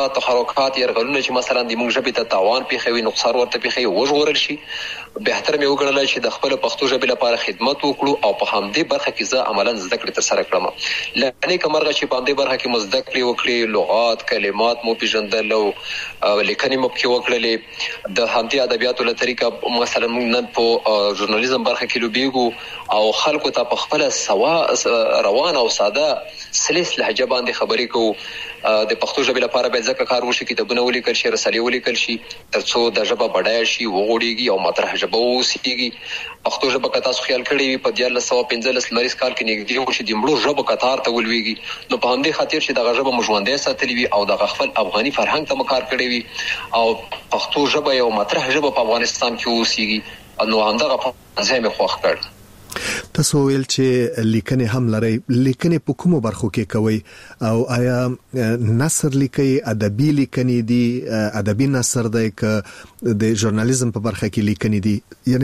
Speaker 13: یرغلونه چې مثلا د موږ ژبې ته تاوان پیښوي نقصان ورته پیښوي وژغورل شي بهتر مې وګڼل چې د خپل پښتو ژبې لپاره خدمت وکړو او په همدې برخه کې زه عملاً زده کړې تر سره کړم. لکه کومرغه چې په همدې برخه کې مو زده کړې وکړې لغات کلمات مو پیژندل او لیکنې مو کې وکړلې د همدې ادبیاتو له طریقه مثلا موږ نن په ژورنالیزم برخه کې لوبېږو او خلکو ته په خپل سوا روان او ساده سلیس خالص لهجه باندې خبرې کوو. د پښتو ژبې لپاره باید ځکه کار وشي کتابونه ولیکل شي رسالې ولیکل شي ترڅو د ژبه بډایه شي وغوړیږي او مطرح ژبه وسیږي. پښتو ژبه که تاسو خیال کړی په 1915 لمریز کال کې نږدې وشي د مړو ژبو قطار ته ولويږي نو په همدې خاطر چې دغه ژبه مژوندۍ ساتلې وي او دغه خپل افغاني فرهنګ ته مکار کړی وي او پښتو ژبه یو مطرح ژبه په افغانستان کې وسیږي نو همدغه په ځای مې خوښ کړ.
Speaker 3: تاسو ویل چې لیکنې هم لري، لیکنې په کومو برخو کې کوي او آیا نثر لیکي، ادبي لیکنې دي، ادبي نثر دی که د ژورنالیزم په برخه کې لیکنې دي،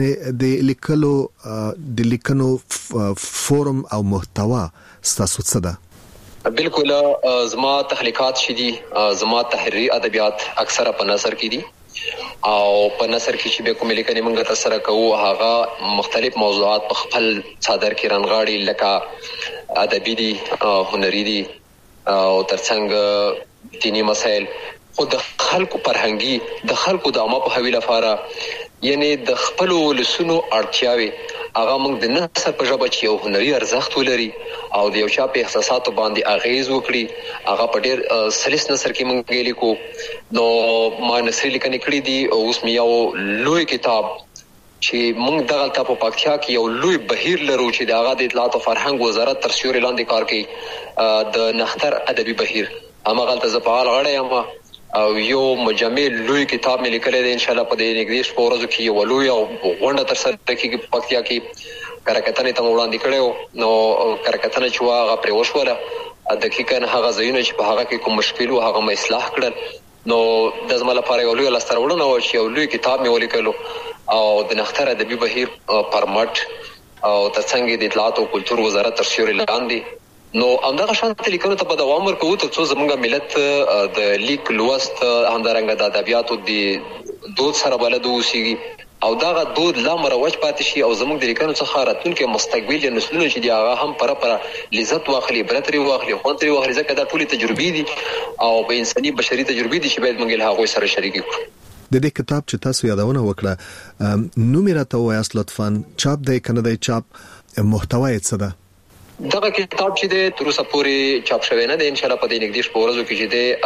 Speaker 3: یعنی د لیکنو فورم او محتوا ستاسو څه ده؟
Speaker 13: بالکل زما تخلیقات شې دي، زما تحریری ادبیات اکثره په نثر کې دي او په نثر کې چې به کوم لیکنې موږ تاسو سره کوو هغه مختلف موضوعات په خپل صادر کې رانغاړي لکه ادبي دي، هنري دي او ترڅنګ دینی مسایل. خو د خلکو فرهنګي د خلکو د عامه په حویل لپاره یعنی د خپل ولسونو اړتیاوي هغه موږ د نثر په ژبه چې یو هنري ارزښت ولري او د یو چا په احساساتو باندې اغیز وکړي هغه په ډېر سلیس نثر کې موږ لیکو. نو ما نثر لیکنې کړې دي او اوس مې یو لوی کتاب چې موږ دغه ته په پکتیا کې یو لوی بهیر لرو چې د هغه د اطلاعات او فرهنګ وزارت تر سیوري لاندې کار کوي، د نختر ادبي بهیر همغه ته زپال غړې یم او یو مجمع لوی کتاب مې لیکلی دی. ان شاء الله په دې نږدې شپو ورځو کې یو لوی او غونډه ترسره کېږي په پکتیا کې. کرکټنې ته وړاندې کړو نو کرکټنه چې هغه پرې وشوله دقیقاً هغه ځایونه چې په هغه کې کوم مشکل و هغه مې اصلاح کړل. نو د زما لپاره یو لوی لاسته راوړنه و چې یو لوی کتاب مې ولیکلو او د نختر ادبي بهیر پرمټ او ترڅنګ د اطلاعات او کلتور وزارت تر سیوري لاندې. نو همدغه شانت لیکنو ته په دوام ورکوو ترڅو زموږ ملت د لیک لوست همدارنګه د ادبیاتو د دود سره بلد اوسیږي او دغه دود لا مروج پاتې شي او زموږ د لیکنو څخه راتلونکي مستقبل نسلونه چې دی هغه هم پر لذت واخلي، عبرت واخلي، خوند ترې واخلي، ځکه دا ټولې تجربې دي او په انساني بشري تجربې دي چې باید موږ له هغوی سره شریک کړو.
Speaker 3: د دې کتاب چې تاسو یادونه وکړه نوم یې راته وایاست لطفاً، چاپ دی کنه دی چاپ، محتوا یې څه ده؟
Speaker 13: دغه کتاب چې د تر اوسه پورې چاپ شوی نه دی، ان شاء الله په دې نږدې شپو ورځو کې چې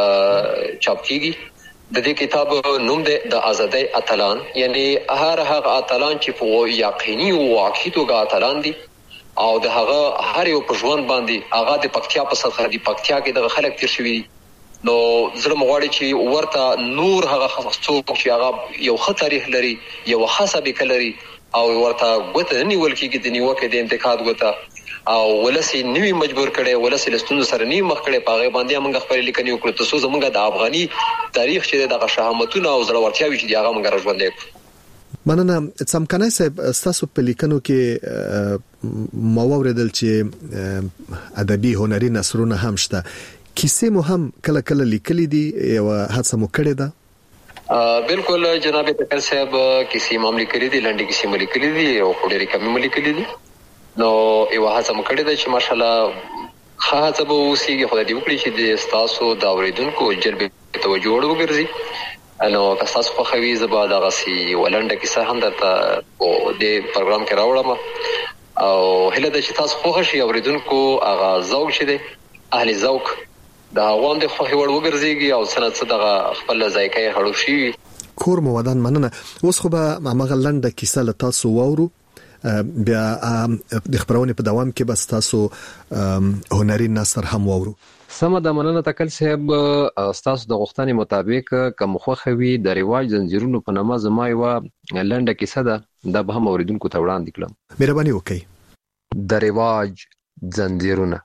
Speaker 13: د چاپ کیږي. د دې کتاب نوم دی د ازادۍ اتلان، یعنی هغه اتلان چې په یقیني او واقعي توګه اتلان دي او د هغه هر یو په ژوند باندې هغه د پکتیا په سطح دی، پکتیا کې د خلک تیر شوی دي. نو زړه مغواړي چې ورته نور هغه څوک چې هغه یو ښه تاریخ لري، یو ښه سابقه لري او ورته ګوته نیول کېږي د نیوکې د انتقاد ګوته او ولسی نیوی مجبور کړي، ولسی لستون سره نیو مخ کړي، پاغه باندې موږ خپل لیکنې وکړو تاسو زموږ د افغاني تاریخ چې دغه شهامتونه او زړورتیاوي چې هغه موږ راژوندې کړو.
Speaker 3: مننه. څمکنای صاحب، تاسو په لیکنو کې ما ووریدل چې ادبي هنري نثرونه هم شته، کیسې مو هم کله کله لیکلې دي او هڅه مو کړې ده؟
Speaker 13: بالکل جناب تکل صاحب، کیسې مو لیکلې دي، لنډې کیسې مو لیکلې دي او ډېرې کمې مو لیکلې دي. نو یو هڅه مو کړې ده چې ماشاءالله خاصه به اوسېږي، خدای دې وکړي چې د تاسو د اوریدونکو جلب توجه وګرځي. نو که تاسو په خوي زبا دغه سي ولنډه کیسه هم درته د پروګرام کې راوړم او هله د چې تاسو خوښ شي اوریدونکو هغه ذوق شه دي اهل ذوق دا غوام د خوښ وړ وګرځيږي او سنت صدقه خپل ذایقه هړو شي.
Speaker 3: کور مو ودان مننه. اوس خو به هغه لنډه کیسه له تاسو وورو، بیا د خبرونه په دوام کې بس تاسو هنري نثر هم وورو.
Speaker 14: سم د مننه تکل صاحب، تاسو د غوښتنې مطابق کوم خوخوي د رواج زنجیرونو په نامه زما یو لنډه کیسه ده، دا به هم اوریدونکو ته وړاندې کړم.
Speaker 3: مهرباني وکړئ.
Speaker 14: د رواج زنجیرونه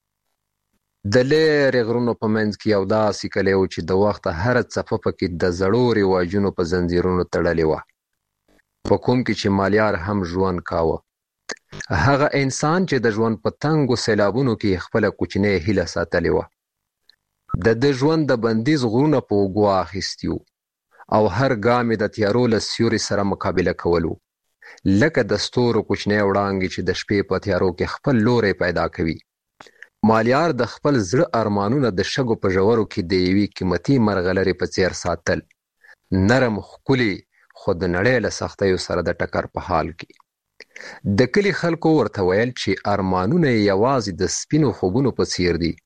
Speaker 14: د لېرې غرونو په منځ کې یو داسې کلی و چې د وخته هر څپه پکې د زړو رواجونو په زنجیرونو تړلې وه، په کوم کې چې مالیار هم ژوند کاوه. هغه انسان چې د ژوند په تنګو سیلابونو کې خپل کوچنی هیله ساتلې وه، د ژوند د بندیز غرونه په اوږو اخیستي او هر ګام د تیارو له سیوري سره مقابله کولو، لکه د ستورو کوچنی وړانګې چې د شپې په تیارو کې خپل لوری پیدا کوي. مالیار د خپل زړه ارمانونه د شګو په ژورو کې د یوې قیمتي مرغلرې په څیر ساتل، نرم ښکلي خو د نړۍ له سختیو سره د ټکر په حال کې. د کلي خلکو ورته ویل چې ارمانونه یې یوازې د سپینو خوبونو په څیر دي،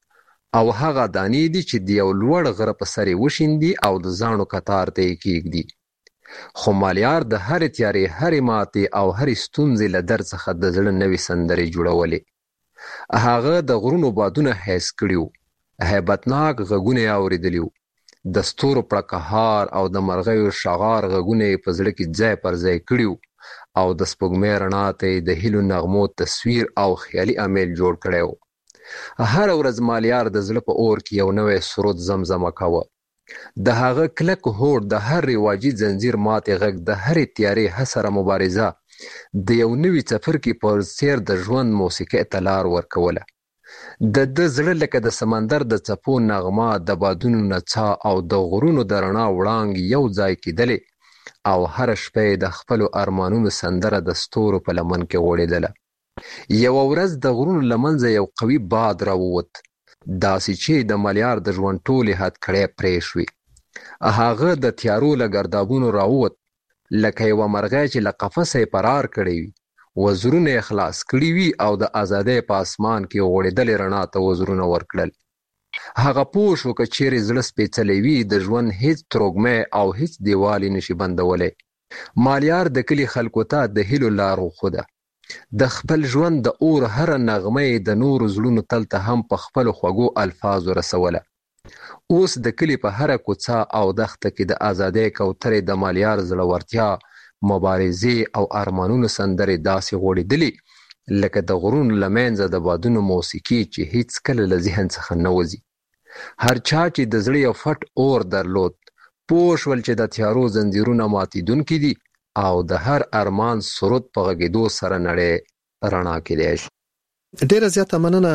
Speaker 14: او هغه دانې دي چې د یو لوړ غره په سر وشیندي او د زاڼو کتار ته کېږدي. خو مالیار د هرې تیارې، هرې ماتې او هرې ستونزې له درد څخه د زړه نوې سندرې جوړولې. هغه د غرونو بادونه حس کړي وو، هیبتناک غږونه یې اورېدلي وو، د ستورو پړکهار او د مرغیو شغار غږونه یې په زړه کې ځای پر ځای کړي وو او د سپوږمۍ رڼا ته یې د هیلو نغمو تصویر او خیالي امیل جوړ کړی و. هره ورځ مالیار د زړه په اور کې یو نوی سرود زمزمه کوه. د هغه کلک هوډ، د هر رواجي ځنځیر ماتې غږ، د هرې تیارې حسره مبارزه د یو نوي څپرکي په څېر د ژوند موسیقۍ ته لار ورکوله. د زړه لکه د سمندر د څپو نغمه، د بادونو نڅا او د غرونو د رڼا وړانګې یو ځای کېدلې او هره شپه د خپلو ارمانونو سندره د ستورو په لمن کې غوړېدله. یوه ورځ د غرونو له منځه یو قوي باد راووت، داسې چې د مالیار د ژوند ټولې هتکړۍ پرې شوې. هغه د تیارو له ګردابونو راووت لکه یوه مرغۍ چې له قفسه یې فرار کړی وي، وزرونه یې خلاص کړي وي او د ازادۍ په اسمان کې غوړېدلې رڼا ته وزرونه ورکړل. هغه پوه شو که چیرې زړه سپېڅلی وي، د ژوند هیڅ تروږمی او هیڅ دیوال یې نشي بندولی. مالیار د کلي خلکو ته د هیلو لار وښوده. د خپل ژوند د اور هره نغمه یې د نورو زړونو تل ته هم په خپلو خوږو الفاظو رسوله. اوس د کلي په هره کوڅه او دښته کې د ازادۍ کوترې د مالیار زړورتیا، مبارزې او ارمانونو سندرې داسې غوړېدلې لکه د غرونو له منځه د بادونو موسیقي چې هیڅ کله له ذهن څخه نه وځي. هر چا چې د زړه یو فټ اور درلود پوه شول چې د تیارو زنځیرونه ماتېدونکي دي او د هر ارمان سرود په غږېدو سره نړۍ رڼا کېدای شي.
Speaker 3: ډیره زیاته مننه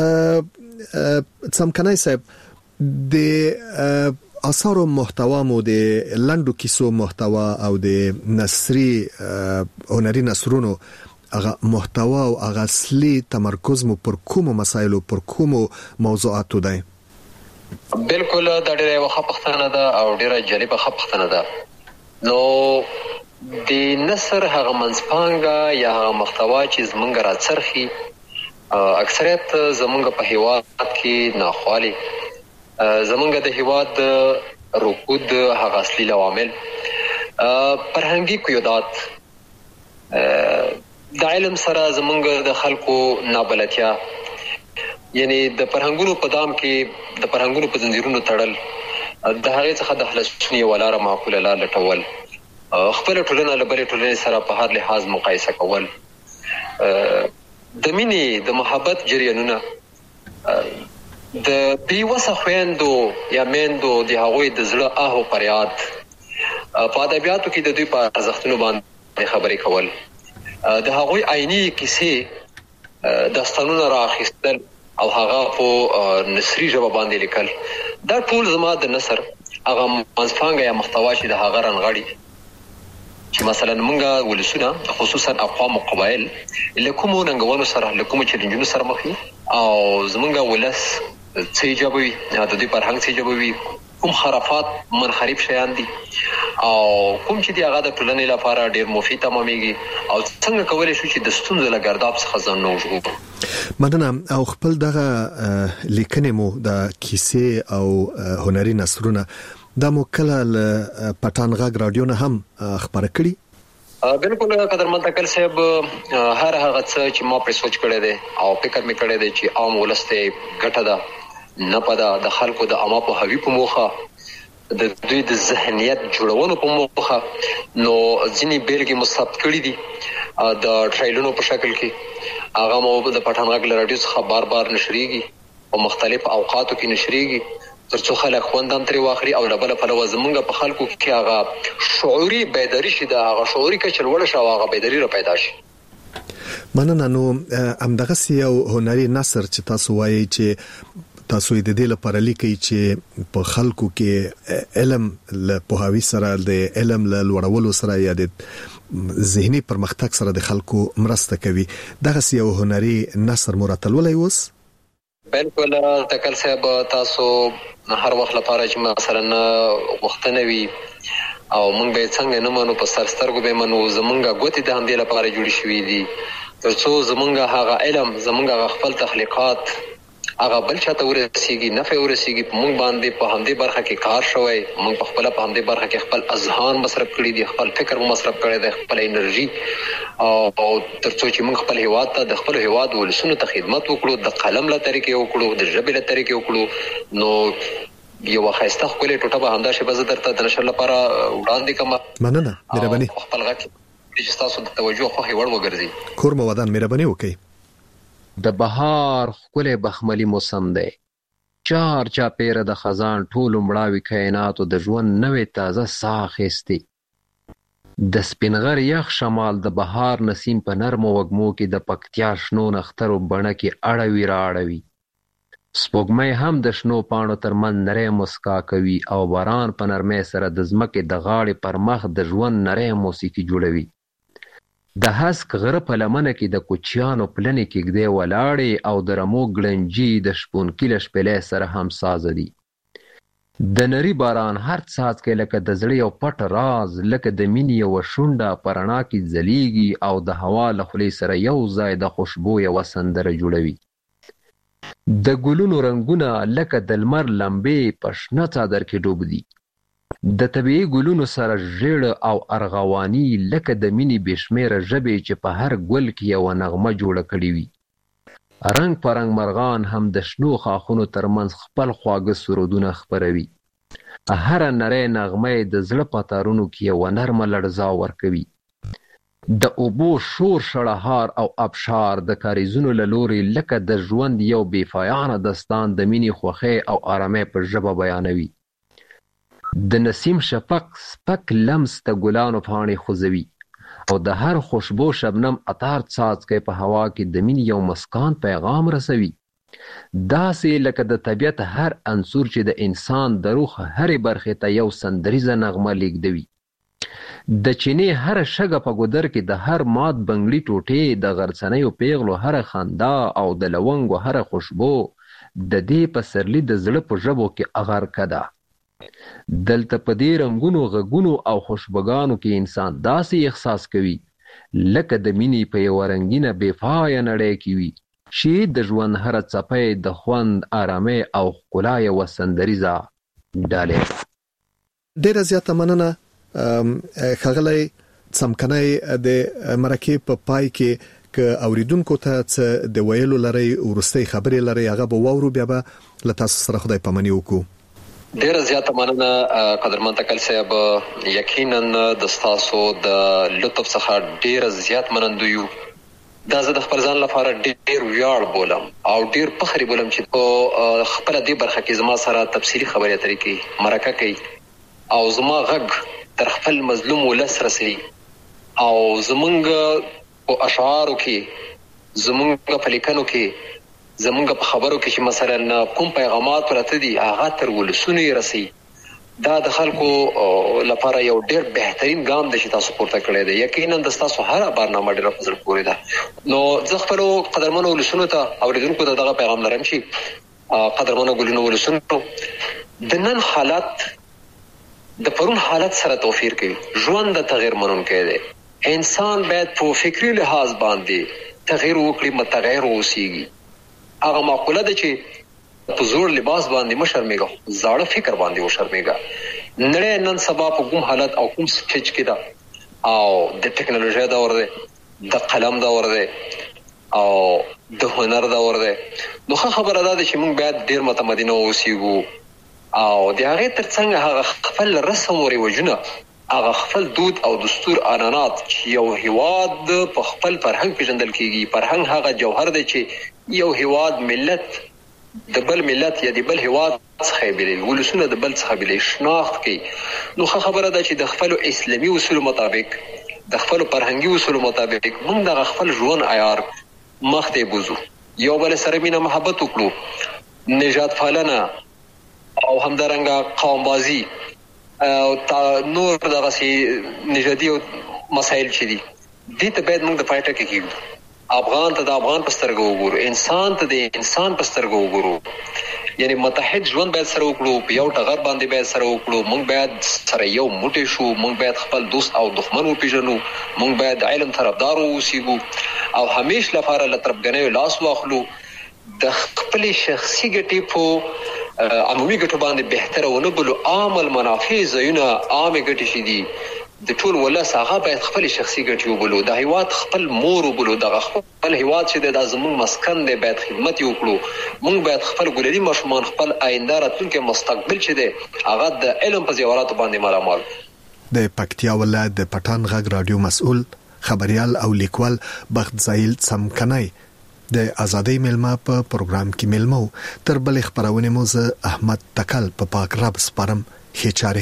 Speaker 3: څمکنی صاحب. د اثارو محتوا مو د لنډو کیسو محتوا او د نثري هنري نثرونو هغه محتوا او هغه اصلي تمرکز مو پر کومو مسایلو، پر کومو موضوعاتو دی؟
Speaker 13: بالکل دا ډیره وخت پښتنه ده او ډیره جالبه پښتنه ده. نو د نثر هغه منځپانګه یا هغه محتوا چې زمونږ راڅرخي اکثریت زمونږ په هیواد کې ناخوالي، زمونږ د هیواد رکود هغه اصلي عوامل فرهنګي قیودات، د علم سره زمونږ د خلکو نابلدتیا، یعنی د فرهنګونو په دام کې د فرهنګونو په زنجیرونو تړل، د هغې څخه د خلاصون یوه لاره معقوله لار لټول، خپله ټولنه له بلې ټولنې سره په هر لحاظ مقایسه کول، د مینې د محبت جریانونه، د بېوسه خویندو یا میندو د هغوی د زړه آه او فریاد، په ادبیاتو کې د دوی په ارزښتونو باندې خبرې کول، د هغوی عیني کیسې داستانونه رااخیستل او هغه په نثري ژبه باندې لیکل. دا ټول زما د نثر هغه منځپانګه یا محتوا چې د هغه رانغاړي چې مثلا مونږه ولسونه خصوصا اقوام او قبایل له کومو ننګونو سره، له کومو چیلنجونو سره مخ دي او زمونږه ولس څه ایجابوي، د دوی فرهنګ څه ایجابوي، کوم خرافات منحرف شیان دي او کوم چې دی هغه د ټولنې لپاره ډیر مفید تمامېږي او څنګه کولای شو چې د ستونزو له ګرداب څخه ځان وژغورو.
Speaker 3: مننه. او خپل دغه لیکنې مو د کیسې او هنري نثرونه د مو کله له پټان غږ رادیو نه هم خبره کړي؟
Speaker 13: بالکل قدرمن تکل صاحب، هر هغه څه چې ما پر سوچ کړی دی او فکر مې کړی دی چې عام ولس ته ګټه ده نه پدا د خلکو د عامه په هوی په موخه د دوی د ذهنیت جوړولو په موخه نو ځینې بیلګې مثبت کړي دي د ټرایلونو په شکل کې. هغه مو د پټان غږ رادیو څخه بار بار نشریږي او مختلف اوقاتو کې نشریږي ترڅو خلک خوندم ترې واخلي او له بله پلوه زمونږ په خلکو کې هغه شعوري بیداري شي، د هغه شعوري کچه لوړه شي او هغه بیداري را پیدا شي.
Speaker 3: مننه. نو همدغسې یو هنري نثر چې تاسو وایي چې تاسو د دې لپاره لیکي چې په خلکو کې علم له پوهاوي سره، د علم له لوړولو سره یا د ذهني پرمختګ سره د خلکو مرسته کوي، دغه یو هنري نثر مرتلولای اوس؟
Speaker 13: بالکل تکل صاحب، تاسو هر وخت لپاره چې مثلا وختونه وي او موږ به څنګه نه منو په سرسترګو به منو، زمونږه ګوتې د همدې لپاره جوړې شوې دي ترڅو زمونږه هغه علم، زمونږه خپل تخلیقات هغه بل چاته ورسیږي نفع ورسیږي موږ باندې په همدې برخه کې کار شوی موږ په خپل په همدې برخه کې خپل اذهان مصرف کړی دي خپل فکر مصرف کړی دی خپل انرژي او ترڅو چې موږ خپل هیواد ته د خپل هیواد ولسونو ته خدمت وکړو د قلم له طریقې وکړو د ژبې له طریقې وکړو نو یو خاصه خپل ټوټه به همدا شی به زه درته د نشر لپاره وړاندې کوم
Speaker 3: مننه مهرباني
Speaker 13: خپل غږ چې تاسو د توجه خو هیوړ وګرځي
Speaker 3: کور مودان مهرباني وکړئ
Speaker 14: د بهار خپل بخملي موسم دی چار چا پیر د خزان ټول مړاوي کائنات او د ژوند نوې تازه ساه خېستي د سپینغر یخ شمال د بهار نسیم په نرمو وږمو کې د پکتیا شنو نخترو بڼه کې اړوي را اړوي سپوږمۍ هم د شنو پاڼو ترمن نرۍ مسکا کوي او باران په نرمۍ سره د ځمکې د غاړې پر مخ د ژوند نرۍ موسیقي جوړوي د هسک غره په لمنه کې د کوچیانو پلنې کېږدۍ ولاړې او د رمو ګړنجي د شپونکي له شپېلۍ سره هم سازه دي د نري باران هر څاڅکی لکه د زړه یو پټ راز لکه د مینې یوه شونډه په رڼا کې ځلیږي او د هوا له خولې سره یو ځای د خوشبو یوه سندره جوړوي د ګلونو رنګونه لکه د لمر لمبې په شنه څادر کې ډوب دي د طبیعي ګلونو سره ژیړ او ارغواني لکه د مینې بېشمېره ژبې چې په هر ګل کې یوه نغمه جوړه کړې وي رنګ په رنګ مرغان هم د شنو خاښونو ترمنځ خپل خواږه سرودونه خپروي هره نرۍ نغمه یې د زړه په تارونو کې یوه نرمه لړزا ورکوي د اوبو شور شړهار او ابشار د کاریزونو له لورې لکه د ژوند یو بېپایانه داستان د مینې خوښۍ او آرامۍ په ژبه بیانوي د نسیم شفق سپک لمس د ګلانو پاڼې خوځوي او د هر خوشبو شبنم عطر څاڅکی په هوا کې د مینې یو مسکان پیغام رسوي داسې لکه د طبیعت هر عنصر چې د انسان د روح هرې برخې ته یو سندریزه نغمه لیږدوي د چینې هر شګه په ګودر کې د هر مات بنګړي ټوټې د غرڅنیو پیغلو هر خندا او د لونګو هر خوشبو د دې پسرلی د زړه په ژبو کې اغرکه ده دلته په دې رنګونو غږونو او خوشبوګانو کې انسان داسې احساس کوي لکه د مینې په یوه رنګینه بېپایه نړۍ کې وي چې د ژوند هره څپۍ د خوند آرامۍ او ښکلا یوه سندریزه ډالۍ ده
Speaker 3: ډېره زیاته مننه ښاغلی څمکنی د مرکې په پای کې که اوریدونکو ته څه د ویلو لري ورستۍ خبرې لري هغه به واورو بیا به له تاسو سره خدای پاماني وکړو
Speaker 13: ډیره زیاته مننه قدرمن تکل صاحب یقینا د تاسو د لطف څخه ډیره زیات منندوی یو دا زه د خپل ځان لپاره ډیر ویاړ بولم او ډیر فخر بولم چې په خپل دې برخه کې زما سره تفصیلی خبرې اترې کوي مرکه کوي او زما غږ تر خپل مظلوم ولس رسي او زمونږ په اشعارو کې زمونږ په لیکنو کې زمونږ په خبرو کې چې مثلا کوم پیغامات پراته دي هغه تر ولسونو رسي دا د خلکو لپاره یو ډیر بهترین ګام دی چې تاسو پورته کړی دی یقینا د تاسو هر برنامه ډیره فضل پورې ده نو زه خپل قدرمنو ولسونو ته اوریدونکو ته دغه پیغام لرم چې قدرمنو ګلونو ولسونو د نن حالت د پرون حالت سره توفیر کوي ژوند د تغیر منونکی دی انسان باید په فکری لحاظ باندې تغیر وکړي متغیر اوسېږي هغه معقوله ده چې په زوړ لباس باندې مشرمېږه زاړه فکر باندې وشرمېږه نړۍ نن سبا په کوم حالت او کوم سټیج کې ده او د ټیکنالوژي دور دی د قلم دور دی او د هنر دور دی نو خبره ده چې موږ باید ډیر متمدن اوسېږو او د هغه ترڅنګ هغه خپل رسم او رواجونه هغه خپل دود او دستور عنعنات چې یو هیواد په خپل فرهنګ پیژندل کیږي فرهنګ هغه جوهر دی چې یو هیواد ملت د بل ملت یا د بل هیواد څخه بیلوي ولسونه د بل څخه بیلوي شناخت کوي نو خبره ده چې د خپل اسلامي اصول مطابق د خپل فرهنګي اصول مطابق موږ د خپل ژوند عیار مخ ته بوزو یو بل سره مینه محبت وکړو نجات پالنه او همدارنګه قوم بازی او نور دغه سي نژادي مسایل چې دي دې ته باید موږ د پایټه کې کېږو افغان ته د افغان پسترګو وګورو انسان ته د انسان پسترګو وګورو یعنی متحد ژوند باید سره وکړو په یو ټغر باندې باید سره وکړو موږ باید سره یو موټی شو موږ باید خپل دوست او دښمن وپیژنو موږ باید علم طرفدار اوسېږو او همیش لپاره له تربګنۍ لاس واخلو د خپل شخصي ګټې په عمومي ګټو باندې بهتره ونه بلو، عام المنافع زونه عام ګټې شي دي د ټول ولس هغه باید خپل شخصي ګټې وبلو، د هیواد خپل مور وبلو، د خپل هیواد چې د زمون مسکن دی باید خدمت وکړو. موږ باید خپل ګلري ماشومان خپل آینده راتلونکي مستقبل چې دی هغه د علم په زیوراتو باندې مالامال.
Speaker 3: د پکتیا ولایت د پټان غږ رادیو مسؤل خبريال او لیکوال بخت زایل سمکنای د ازادۍ ملما په پروګرام کې ملمو تر بل خبرونه موزه احمد تکل په پاک رب سپارم هچاره.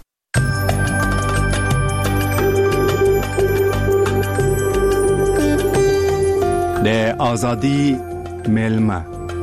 Speaker 1: د ازادۍ ملما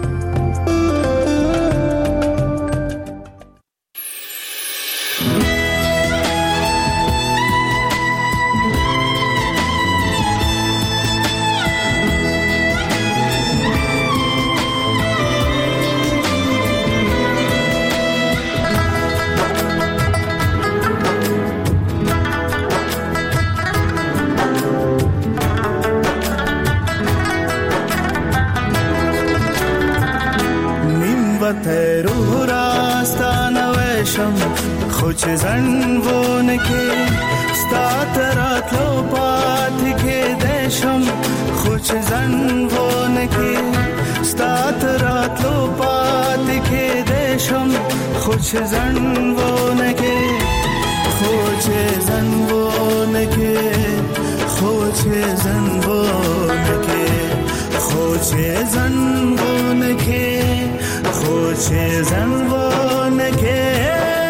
Speaker 15: خوش زنبون که ستاترات لو پاتی که دشم، خوش زنبون که ستاترات لو پاتی که دشم، خوش زنبون که خوش زنبون که خوش زنبون که خوش زنبون که خوش زنبون که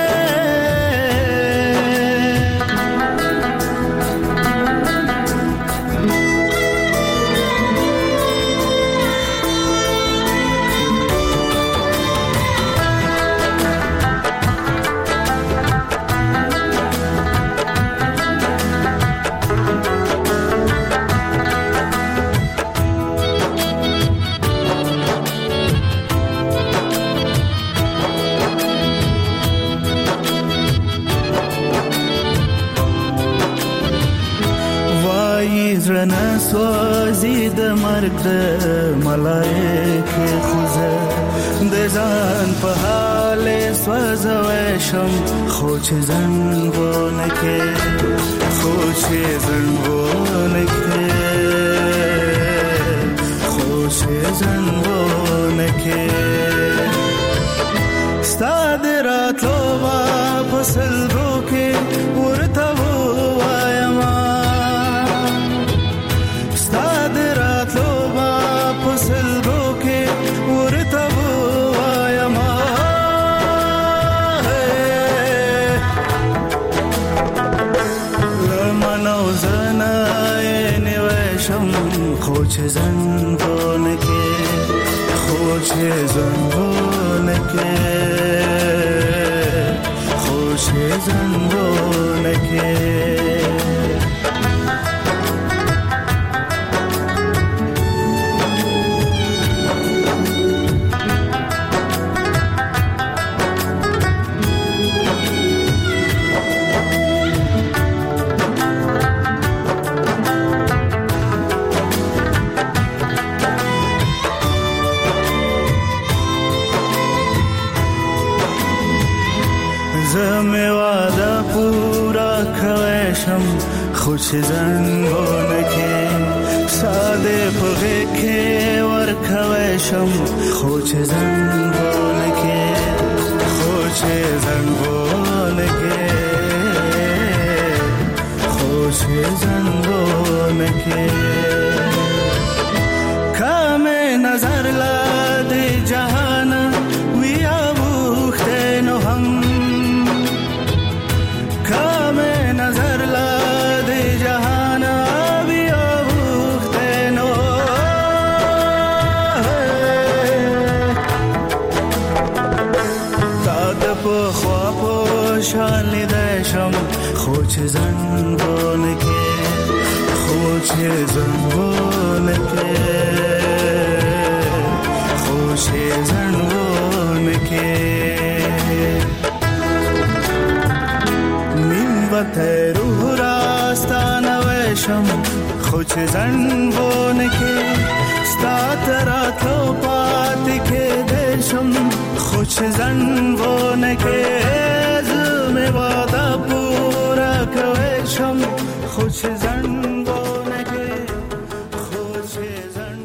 Speaker 15: زرنا سوازی د مرگ د ملائکه خوزه د ځان په حال سوځوشم، خو چې زنګونه کې خو چې زنګونه کې خو چې زنګونه کې ستاد راتلو واپس لرو کې ورته وایم خوش زنبونه که خوش زنبونه که خوش زنبونه که خوش زنبونه که ساده پغه که ورکوشم، خوش زنبونه که خوش زنبونه که خوش زنبونه که کام نظر لاد جهان ویا بوخته نو هم کام نظر لاد جهان ویا بوخته نو داد په خوا په شان لیدشم، خوش زنبونه که خوش زنبونه که خوش زنبونه که من بطه روح راستانه وشم، خوش زنبونه که ستا تراتلو پا چې ځنونه کې زمه واده پورا کوي شم خو چې